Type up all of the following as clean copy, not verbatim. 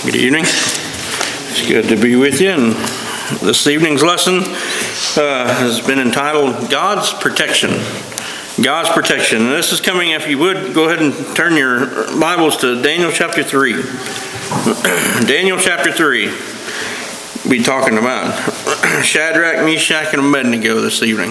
Good evening. It's good to be with you. And this evening's lesson has been entitled God's Protection. God's Protection. And this is coming, if you would, go ahead and turn your Bibles to Daniel chapter 3. Daniel chapter 3. We'll be talking about Shadrach, Meshach, and Abednego this evening.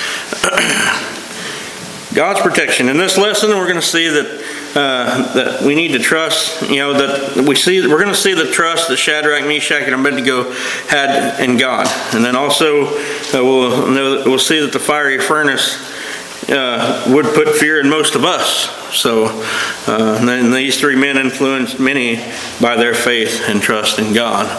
God's protection. In this lesson, we're going to see that we need to trust. We're going to see the trust that Shadrach, Meshach, and Abednego had in God, and then also we'll see that the fiery furnace would put fear in most of us. So, then these three men influenced many by their faith and trust in God.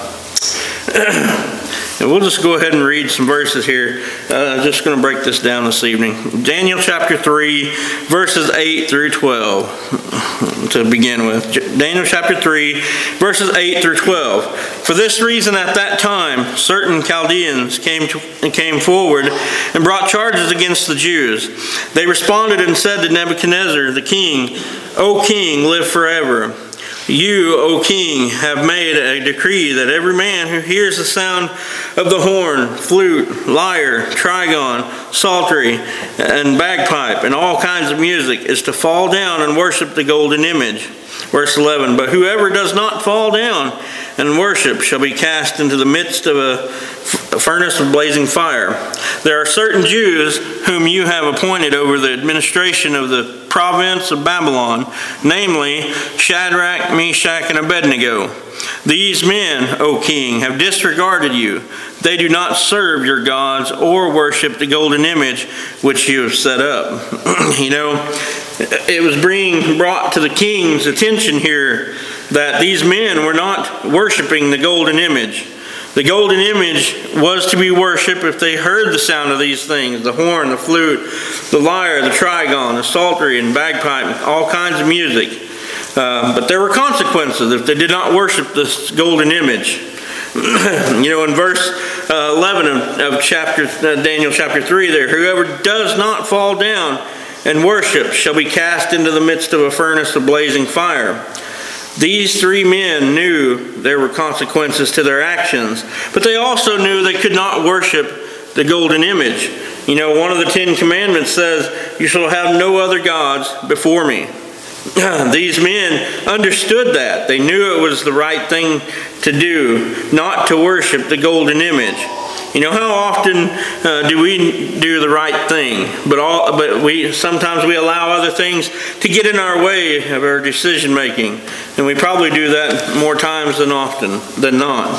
And we'll just go ahead and read some verses here. I'm just going to break this down this evening. Daniel chapter 3, verses 8 through 12 to begin with. Daniel chapter 3, verses 8 through 12. For this reason at that time, certain Chaldeans came forward and brought charges against the Jews. They responded and said to Nebuchadnezzar the king, O king, live forever. You, O king, have made a decree that every man who hears the sound of the horn, flute, lyre, trigon, psaltery, and bagpipe, and all kinds of music, is to fall down and worship the golden image. Verse 11, but whoever does not fall down and worship shall be cast into the midst of a furnace of blazing fire. There are certain Jews whom you have appointed over the administration of the province of Babylon, namely Shadrach, Meshach, and Abednego. These men, O king, have disregarded you. They do not serve your gods or worship the golden image which you have set up. It was being brought to the king's attention here that these men were not worshiping the golden image. The golden image was to be worshipped if they heard the sound of these things, the horn, the flute, the lyre, the trigon, the psaltery, and bagpipe, all kinds of music. But there were consequences if they did not worship this golden image. In verse 11 of Daniel chapter 3 there, whoever does not fall down and worship shall be cast into the midst of a furnace of blazing fire. These three men knew there were consequences to their actions, but they also knew they could not worship the golden image. One of the 10 Commandments says, you shall have no other gods before me. These men understood that. They knew it was the right thing to do, not to worship the golden image. How often do we do the right thing, but we sometimes allow other things to get in our way of our decision making, and we probably do that more times than often than not.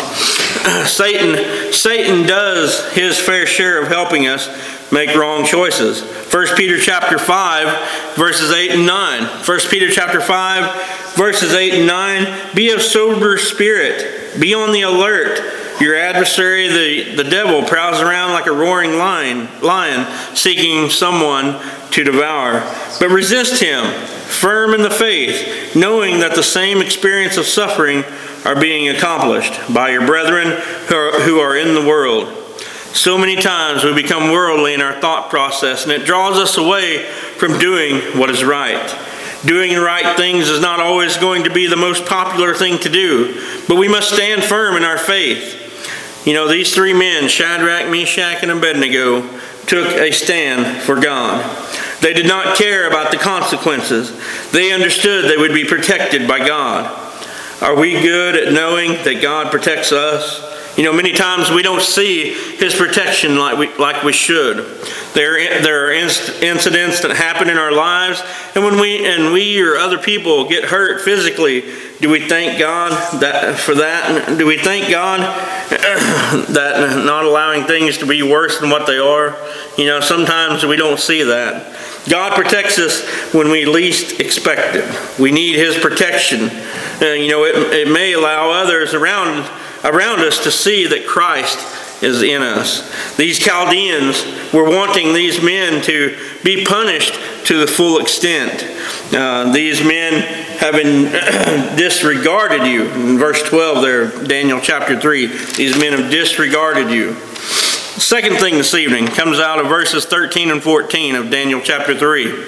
Satan does his fair share of helping us make wrong choices. 1 Peter chapter 5, verses 8 and 9. 1 Peter chapter 5, verses 8 and 9. Be of sober spirit. Be on the alert. Your adversary, the devil, prowls around like a roaring lion, seeking someone to devour. But resist him, firm in the faith, knowing that the same experience of suffering are being accomplished by your brethren who are in the world. So many times we become worldly in our thought process, and it draws us away from doing what is right. Doing the right things is not always going to be the most popular thing to do, but we must stand firm in our faith. These three men, Shadrach, Meshach, and Abednego, took a stand for God. They did not care about the consequences. They understood they would be protected by God. Are we good at knowing that God protects us? Many times we don't see His protection like we should. There are incidents that happen in our lives, and when we or other people get hurt physically, do we thank God for that? Do we thank God that not allowing things to be worse than what they are? Sometimes we don't see that. God protects us when we least expect it. We need His protection. It may allow others around us to see that Christ is in us. These Chaldeans were wanting these men to be punished to the full extent. These men have disregarded you. In verse 12 there, Daniel chapter 3, these men have disregarded you. The second thing this evening comes out of verses 13 and 14 of Daniel chapter 3.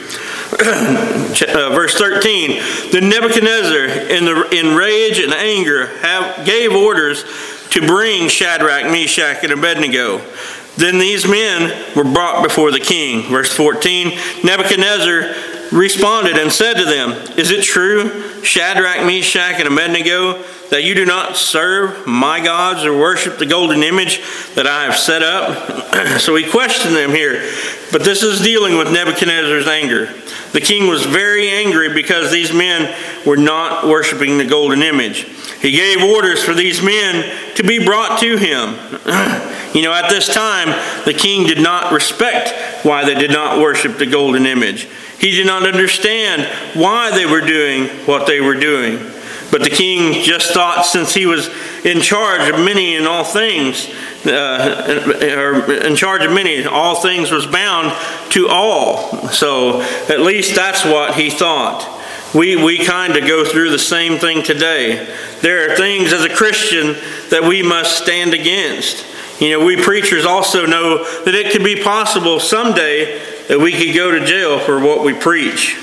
Verse 13, then Nebuchadnezzar, in rage and anger, gave orders to bring Shadrach, Meshach, and Abednego. Then these men were brought before the king. Verse 14, Nebuchadnezzar responded and said to them, is it true, Shadrach, Meshach, and Abednego, that you do not serve my gods or worship the golden image that I have set up? So he questioned them here. But this is dealing with Nebuchadnezzar's anger. The king was very angry because these men were not worshiping the golden image. He gave orders for these men to be brought to him. At this time, the king did not respect why they did not worship the golden image. He did not understand why they were doing what they were doing. But the king just thought, since he was in charge of many and all things, all things was bound to all. So at least that's what he thought. We kind of go through the same thing today. There are things as a Christian that we must stand against. We preachers also know that it could be possible someday that we could go to jail for what we preach.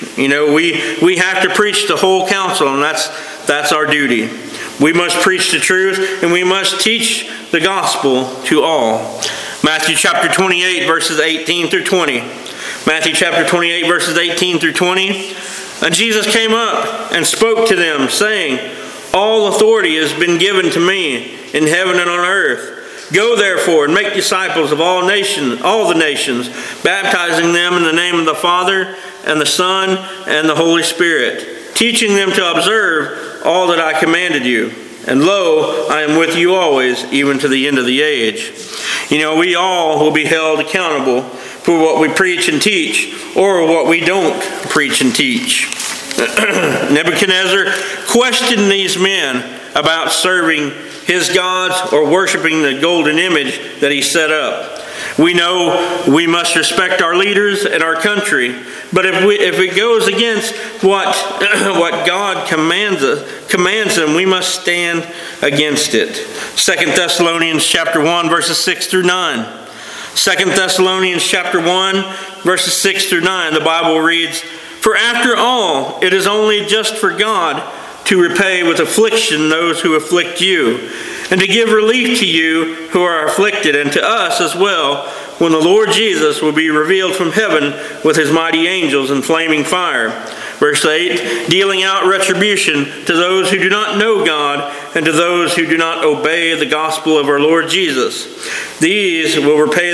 We have to preach the whole counsel, and that's our duty. We must preach the truth, and we must teach the gospel to all. Matthew chapter 28, verses 18 through 20. Matthew chapter 28, verses 18 through 20. And Jesus came up and spoke to them, saying, all authority has been given to me in heaven and on earth. Go therefore and make disciples of all the nations, baptizing them in the name of the Father and the Son and the Holy Spirit, teaching them to observe all that I commanded you. And lo, I am with you always, even to the end of the age. We all will be held accountable for what we preach and teach, or what we don't preach and teach. Nebuchadnezzar questioned these men about serving his gods or worshiping the golden image that he set up. We know we must respect our leaders and our country, but if it goes against what God commands them, we must stand against it. 2 Thessalonians chapter 1, verses 6 through 9. 2 Thessalonians chapter 1, verses 6 through 9, the Bible reads, for after all, it is only just for God to repay with affliction those who afflict you, and to give relief to you who are afflicted, and to us as well, when the Lord Jesus will be revealed from heaven with his mighty angels in flaming fire. Verse 8, dealing out retribution to those who do not know God, and to those who do not obey the gospel of our Lord Jesus. These will pay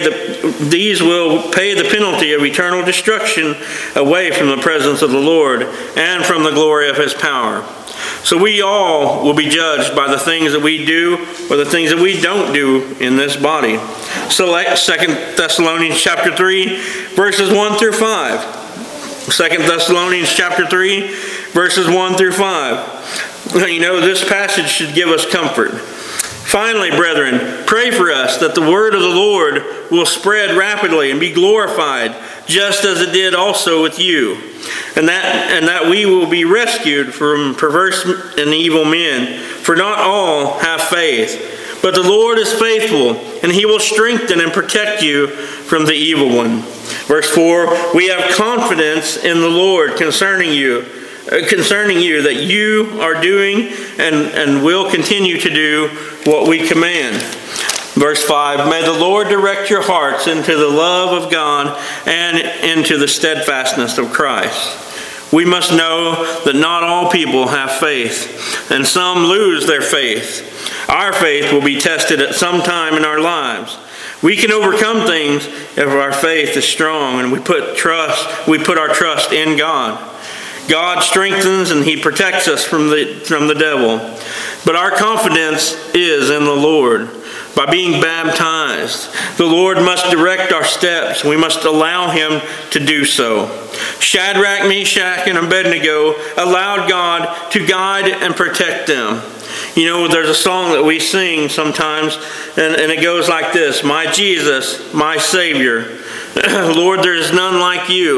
the penalty of eternal destruction away from the presence of the Lord and from the glory of his power. So we all will be judged by the things that we do or the things that we don't do in this body. So 2 Thessalonians chapter 3, verses 1 through 5. 2 Thessalonians chapter 3, verses 1 through 5. This passage should give us comfort. Finally, brethren, pray for us that the word of the Lord will spread rapidly and be glorified, just as it did also with you, and that we will be rescued from perverse and evil men. For not all have faith, but the Lord is faithful, and he will strengthen and protect you from the evil one. Verse 4, we have confidence in the Lord concerning you that you are doing and will continue to do what we command. Verse 5, may the Lord direct your hearts into the love of God and into the steadfastness of Christ. We must know that not all people have faith, and some lose their faith. Our faith will be tested at some time in our lives. We can overcome things if our faith is strong and we put our trust in God. God strengthens and he protects us from the devil. But our confidence is in the Lord. By being baptized, the Lord must direct our steps. We must allow him to do so. Shadrach, Meshach, and Abednego allowed God to guide and protect them. There's a song that we sing sometimes, and it goes like this: my Jesus, my Savior, Lord, there is none like you.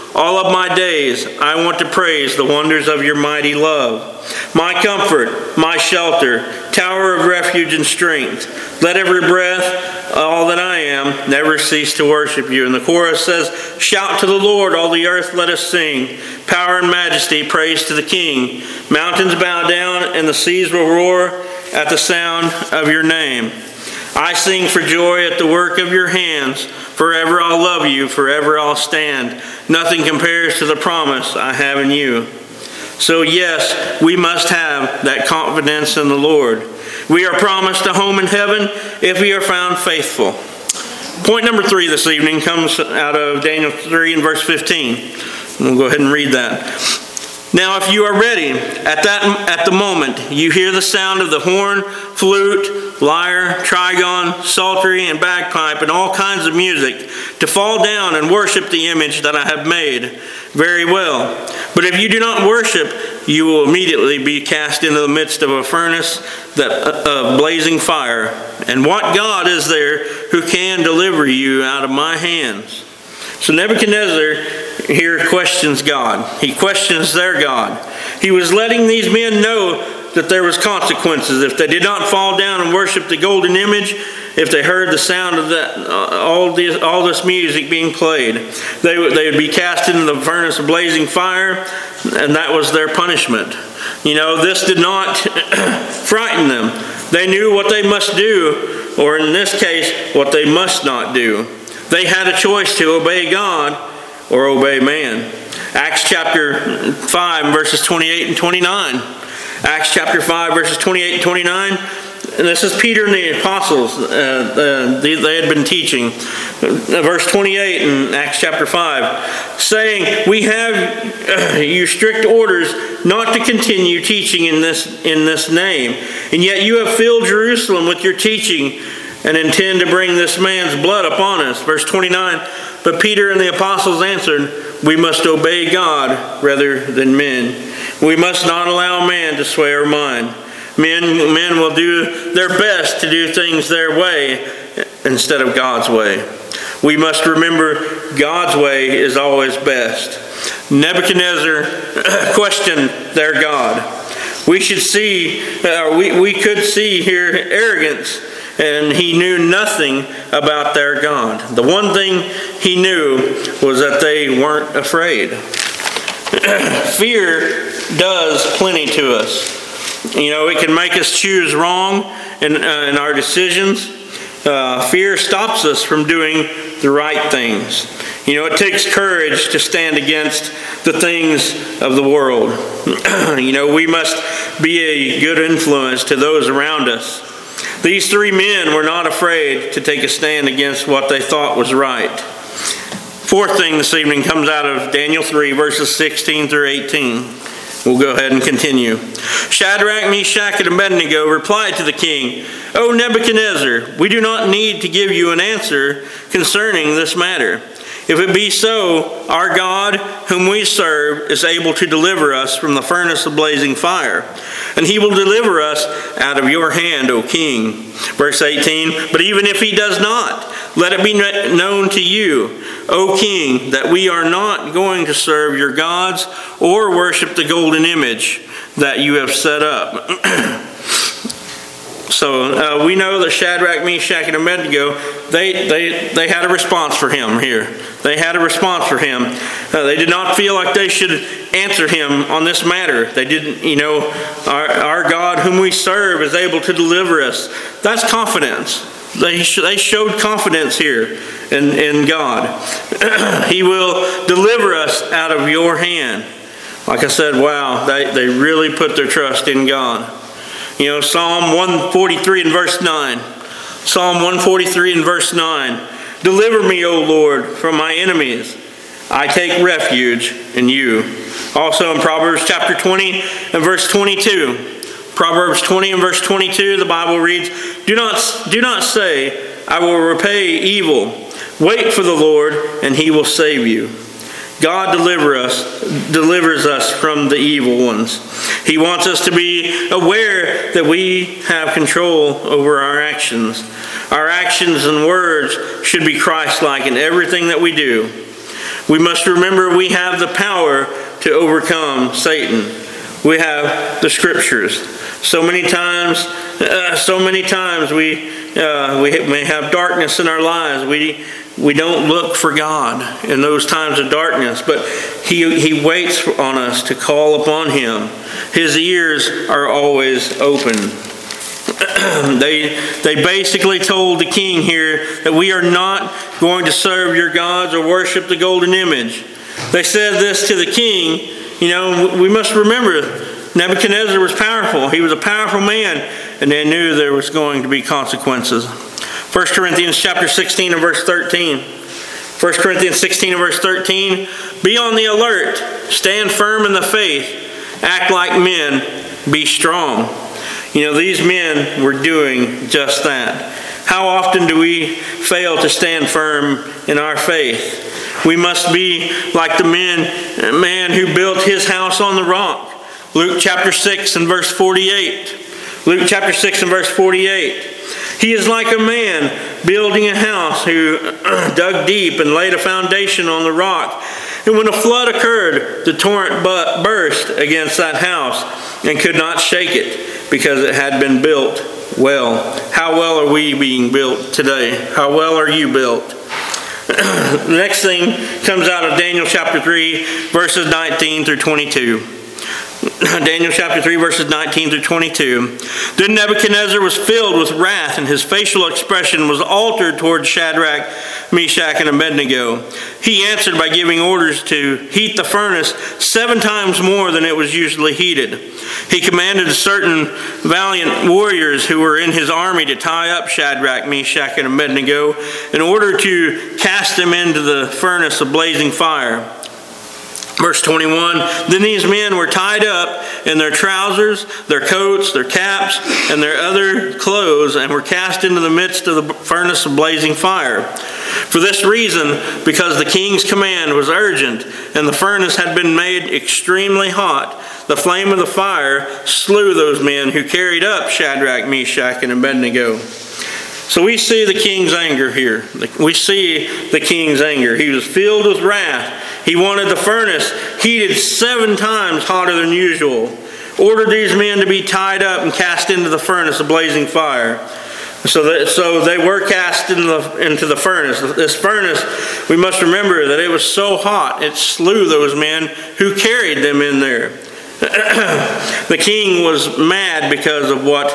All of my days I want to praise the wonders of your mighty love. My comfort, my shelter, tower of refuge and strength. Let every breath, all that I am, never cease to worship you. And the chorus says, shout to the Lord, all the earth let us sing. Power and majesty, praise to the King. Mountains bow down and the seas will roar at the sound of your name. I sing for joy at the work of your hands. Forever I'll love you, forever I'll stand. Nothing compares to the promise I have in you. So yes, we must have that confidence in the Lord. We are promised a home in heaven if we are found faithful. Point number 3 this evening comes out of Daniel 3 and verse 15. We'll go ahead and read that. Now if you are ready, at the moment you hear the sound of the horn, flute, lyre, trigon, psaltery, and bagpipe, and all kinds of music, to fall down and worship the image that I have made. Very well. But if you do not worship, you will immediately be cast into the midst of a furnace of blazing fire. And what God is there who can deliver you out of my hands? So Nebuchadnezzar here questions God. He questions their God. He was letting these men know that there was consequences. If they did not fall down and worship the golden image, if they heard the sound of that, all this music being played, they would be cast into the furnace of blazing fire, and that was their punishment. You know, this did not frighten them. They knew what they must do, or in this case, what they must not do. They had a choice to obey God or obey man. Acts chapter 5, verses 28 and 29. Acts chapter 5, verses 28 and 29. And this is Peter and the apostles. They had been teaching. Verse 28 in Acts chapter 5. Saying, we have you strict orders not to continue teaching in this name. And yet you have filled Jerusalem with your teaching and intend to bring this man's blood upon us. Verse 29, but Peter and the apostles answered, we must obey God rather than men. We must not allow man to sway our mind. Men will do their best to do things their way instead of God's way. We must remember God's way is always best. Nebuchadnezzar questioned their God. We could see here arrogance, and he knew nothing about their God. The one thing he knew was that they weren't afraid. Fear does plenty to us. You know, it can make us choose wrong in our decisions. Fear stops us from doing the right things. You know, it takes courage to stand against the things of the world. You know, we must be a good influence to those around us. These 3 men were not afraid to take a stand against what they thought was right. 4th thing this evening comes out of Daniel 3, verses 16 through 18. We'll go ahead and continue. Shadrach, Meshach, and Abednego replied to the king, O Nebuchadnezzar, we do not need to give you an answer concerning this matter. If it be so, our God, whom we serve, is able to deliver us from the furnace of blazing fire, and he will deliver us out of your hand, O king. Verse 18, but even if he does not, let it be known to you, O king, that we are not going to serve your gods or worship the golden image that you have set up. So we know that Shadrach, Meshach, and Abednego, they had a response for him here. They had a response for him. They did not feel like they should answer him on this matter. They didn't, our God whom we serve is able to deliver us. That's confidence. They showed confidence here in God. He will deliver us out of your hand. Like I said, wow, they really put their trust in God. Psalm 143 and verse 9. Psalm 143 and verse 9. Deliver me, O Lord, from my enemies. I take refuge in you. Also in Proverbs chapter 20 and verse 22. Proverbs 20 and verse 22, the Bible reads, Do not say, I will repay evil. Wait for the Lord, and he will save you. God delivers us from the evil ones. He wants us to be aware that we have control over our actions. Our actions and words should be Christ-like in everything that we do. We must remember we have the power to overcome Satan. We have the Scriptures. So many times we may have darkness in our lives. We don't look for God in those times of darkness, but He waits on us to call upon Him. His ears are always open. They basically told the king here that we are not going to serve your gods or worship the golden image. They said this to the king. We must remember Nebuchadnezzar was powerful. He was a powerful man, and they knew there was going to be consequences. 1 Corinthians chapter 16 and verse 13. 1 Corinthians 16 and verse 13. Be on the alert. Stand firm in the faith. Act like men. Be strong. These men were doing just that. How often do we fail to stand firm in our faith? We must be like the man who built his house on the rock. Luke chapter 6 and verse 48. Luke chapter 6 and verse 48. He is like a man building a house who dug deep and laid a foundation on the rock. And when a flood occurred, the torrent burst against that house and could not shake it because it had been built well. How well are we being built today? How well are you built? The next thing comes out of Daniel chapter 3, verses 19 through 22. Daniel chapter 3, verses 19 through 22. Then Nebuchadnezzar was filled with wrath, and his facial expression was altered toward Shadrach, Meshach, and Abednego. He answered by giving orders to heat the furnace 7 times more than it was usually heated. He commanded certain valiant warriors who were in his army to tie up Shadrach, Meshach, and Abednego in order to cast them into the furnace of blazing fire. Verse 21, then these men were tied up in their trousers, their coats, their caps, and their other clothes, and were cast into the midst of the furnace of blazing fire. For this reason, because the king's command was urgent, and the furnace had been made extremely hot, the flame of the fire slew those men who carried up Shadrach, Meshach, and Abednego. So we see the king's anger here. We see the king's anger. He was filled with wrath. He wanted the furnace heated 7 times hotter than usual. Ordered these men to be tied up and cast into the furnace of blazing fire. So they were cast into the furnace. This furnace, we must remember that it was so hot, it slew those men who carried them in there. The king was mad because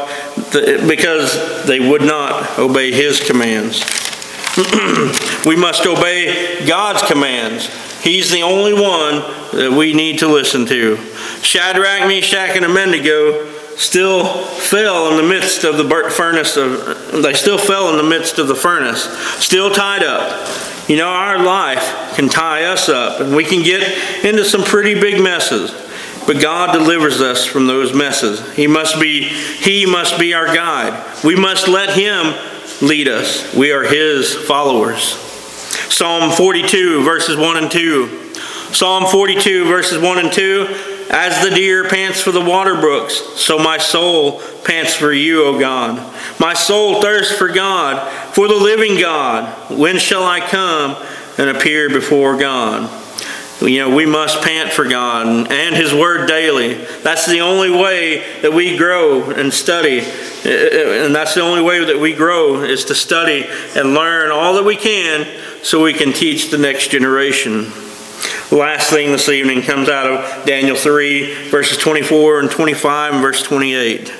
they would not obey his commands. We must obey God's commands. He's the only one that we need to listen to. Shadrach, Meshach, and Abednego still fell in the midst of the furnace. They still fell in the midst of the furnace, still tied up. Our life can tie us up, and we can get into some pretty big messes. But God delivers us from those messes. He must be our guide. We must let Him lead us. We are His followers. Psalm 42, verses 1 and 2. Psalm 42, verses 1 and 2. As the deer pants for the water brooks, so my soul pants for you, O God. My soul thirsts for God, for the living God. When shall I come and appear before God? We must pant for God and His Word daily. That's the only way that we grow and study. And that's the only way that we grow is to study and learn all that we can so we can teach the next generation. The last thing this evening comes out of Daniel 3, verses 24 and 25 and verse 28.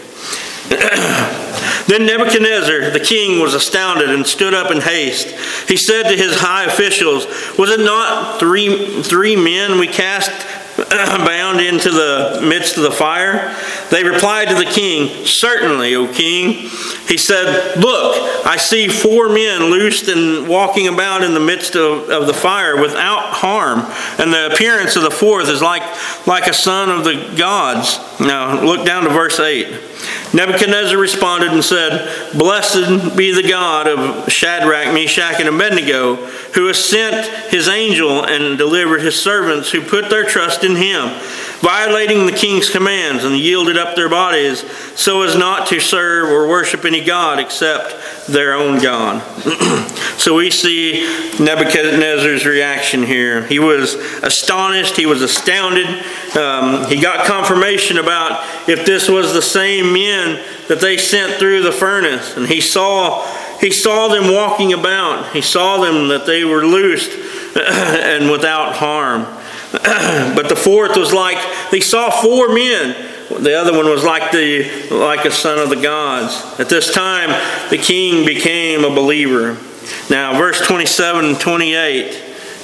Then Nebuchadnezzar, the king, was astounded and stood up in haste. He said to his high officials, was it not three men we cast bound into the midst of the fire? They replied to the king, certainly, O king. He said, look, I see 4 men loosed and walking about in the midst of the fire without harm. And the appearance of the 4th is like a son of the gods. Now, look down to verse 8. Nebuchadnezzar responded and said, blessed be the God of Shadrach, Meshach, and Abednego, who has sent his angel and delivered his servants who put their trust in him. violating the king's commands, and yielded up their bodies so as not to serve or worship any god except their own God. So we see Nebuchadnezzar's reaction here. He was astonished. He was astounded. He got confirmation about if this was the same men that they sent through the furnace. And he saw them walking about. He saw them that they were loosed and without harm. But the fourth was like, they saw four men. The other one was like a son of the gods. At this time, the king became a believer. Now, verse 27 and 28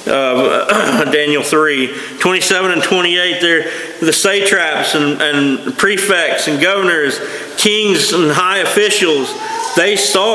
of Daniel 3. 27 and 28, they're the satraps and prefects and governors, kings and high officials. They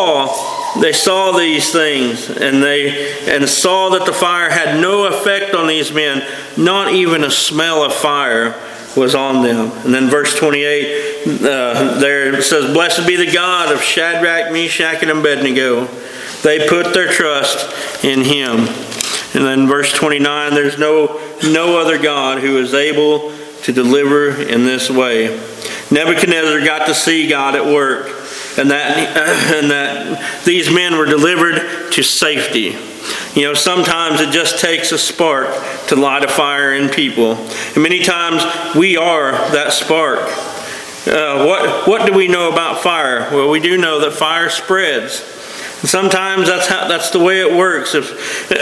saw these things, and saw that the fire had no effect on these men. Not even a smell of fire was on them. And then verse 28, there it says, "Blessed be the God of Shadrach, Meshach, and Abednego. They put their trust in him." And then verse 29, "There's no other God who is able to deliver in this way." Nebuchadnezzar got to see God at work, and that these men were delivered to safety. You know, sometimes it just takes a spark to light a fire in people. And many times we are that spark. What do we know about fire? Well, we do know that fire spreads. And sometimes that's the way it works. If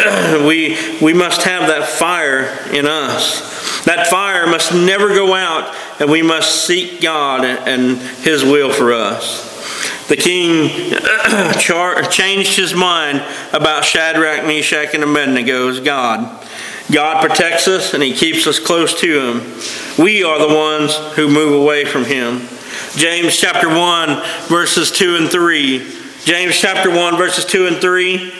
we must have that fire in us. That fire must never go out, and we must seek God and His will for us. The king changed his mind about Shadrach, Meshach, and Abednego's God. God protects us and He keeps us close to Him. We are the ones who move away from Him. James chapter 1, verses 2 and 3. James chapter 1, verses 2 and 3.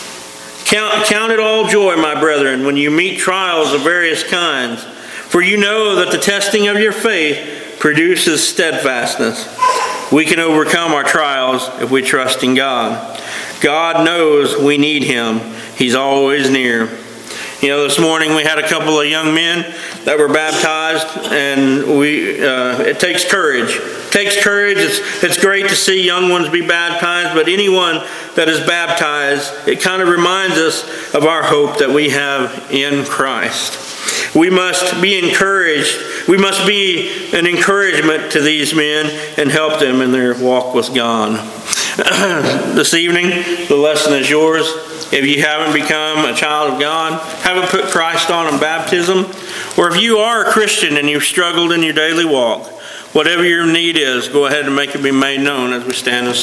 Count it all joy, my brethren, when you meet trials of various kinds. For you know that the testing of your faith produces steadfastness. We can overcome our trials if we trust in God. God knows we need Him. He's always near. You know, this morning we had a couple of young men that were baptized, and it takes courage. It takes courage. It's great to see young ones be baptized, but anyone that is baptized, it kind of reminds us of our hope that we have in Christ. We must be encouraged. We must be an encouragement to these men and help them in their walk with God. This evening, the lesson is yours. If you haven't become a child of God, haven't put Christ on in baptism, or if you are a Christian and you've struggled in your daily walk, whatever your need is, go ahead and make it be made known as we stand and